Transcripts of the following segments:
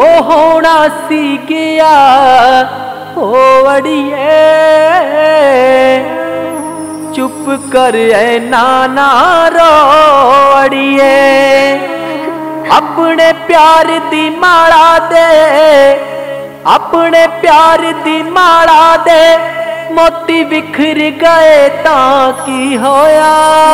जो होना सी गया हो अड़िए, चुप कर नाना रो अड़िए। अपने प्यार दी माला दे, अपने प्यार दी माला दे, मोती बिखर गए तां की होया।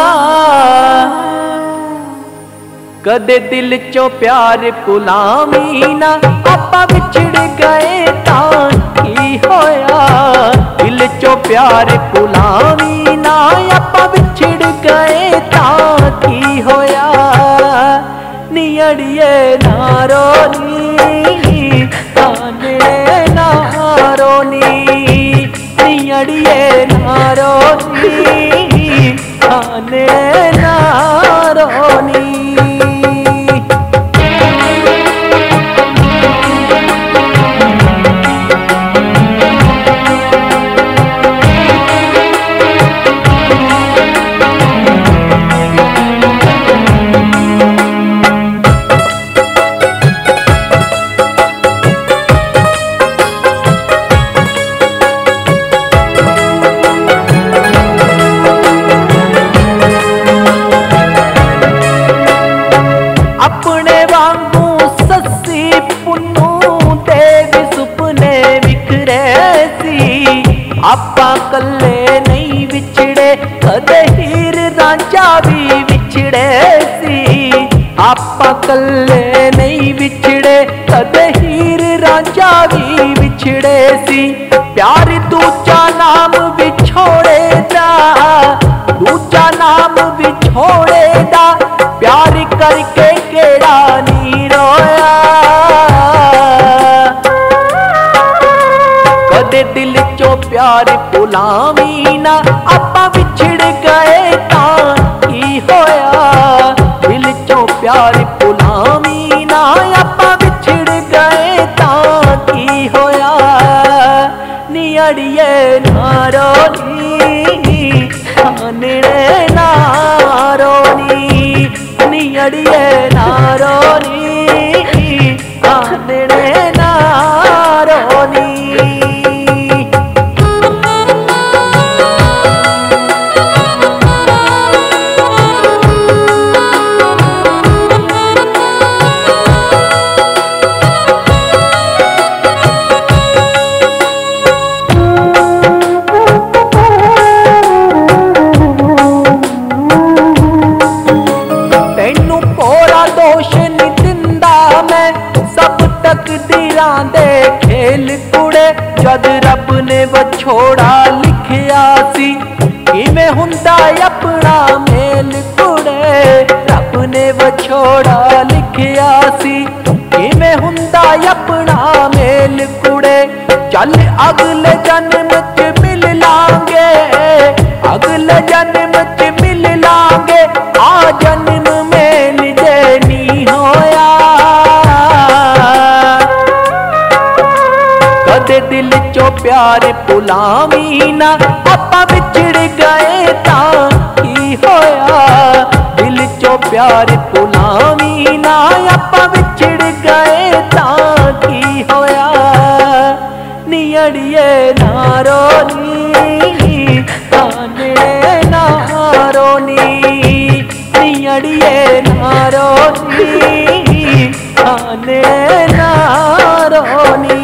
कदे दिल चों प्यार भुलावी ना, आपां विछड़ गए तां की होया। दिल चों प्यार भुलावी ना, आपां विछड़ गए तां की होया। नी अड़िए ना रोनी, ताने ना रोनी, नी अड़िए ना रोनी, ताने ना रोनी। अपने वांगू सस्सी पुन्नू दे भी सुपने विखरे सी। आपां कल्ले नहीं विछड़े, कदे हीर रांझा भी विछड़े सी। आपां कल्ले नहीं विछड़े, कदे हीर रांझा भी विछड़े सी। प्यार दूजा नाम विछोड़े दा, दूजा नाम विछोड़े दा, प्यार करके केड़ा नी रोया। कदे दिल चों प्यार भुलावी ना, आपां विछड़ गए तां की होया। दिल चों प्यार भुलावी ना, आपां विछड़ गए तां की होया। नी अड़िए ना रोनी, ताने ना रोनी, नी अड़िए ना रोनी, ताने ना रोनी। तकदीरां दे खेल कुड़े, जद रब ने विछोड़ा लिखिया सी। किवें हुंदा अपना मेल कुड़े, रब ने विछोड़ा लिखिया सी। किवें हुंदा अपना मेल कुड़े, चल अगले जन्म च मिल लांगे, अगले जन्म च मिल लांगे। आ जन्म मेल जे नी होया। कदे दिल चों प्यार भुलावी ना, आपां विछड़ गए तां की होया। दिल चों प्यार भुलावी ना, आपां विछड़ गए तां की होया। नी अड़िए ना रोनी, ताने ना रोनी, नी अड़िए ना रोनी, ताने ना रोनी।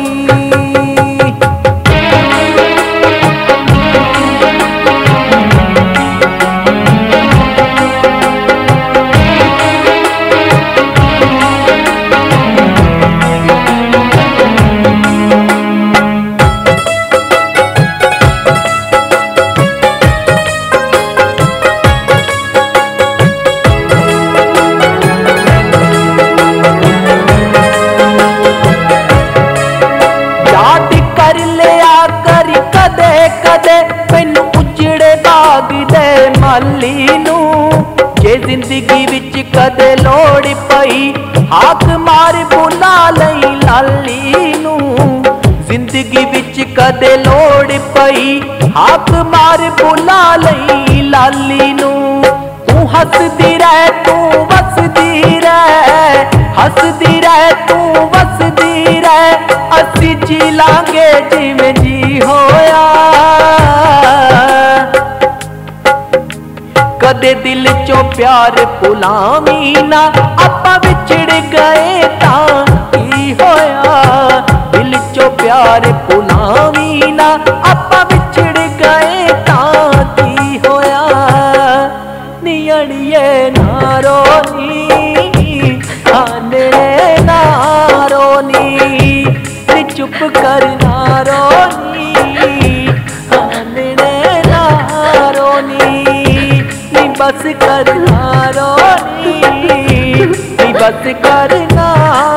मैनू उजड़े बाग दे माली नू, जे जिंदगी विच कदे लोड़ पई, हाक मार बुला लई लाली नू। जिंदगी विच कदे लोड़ पई, हाक मार बुला लई लाली नू। तू हसदी रह, तू वसदी रह, हसदी रह, तू वसदी जिवें जी होया। कदे दिल चो प्यार भुलावी ना, आपां विछड़ गए तां की होया। दिल चो प्यार भुलावी ना, आपां विछड़ गए तां की होया। नी अड़िए ना रोनी, आंदड़े ना रोनी, चुप कर ना रोनी, आंदड़े ना रोनी, बस कर ना रोनी, बस कर ना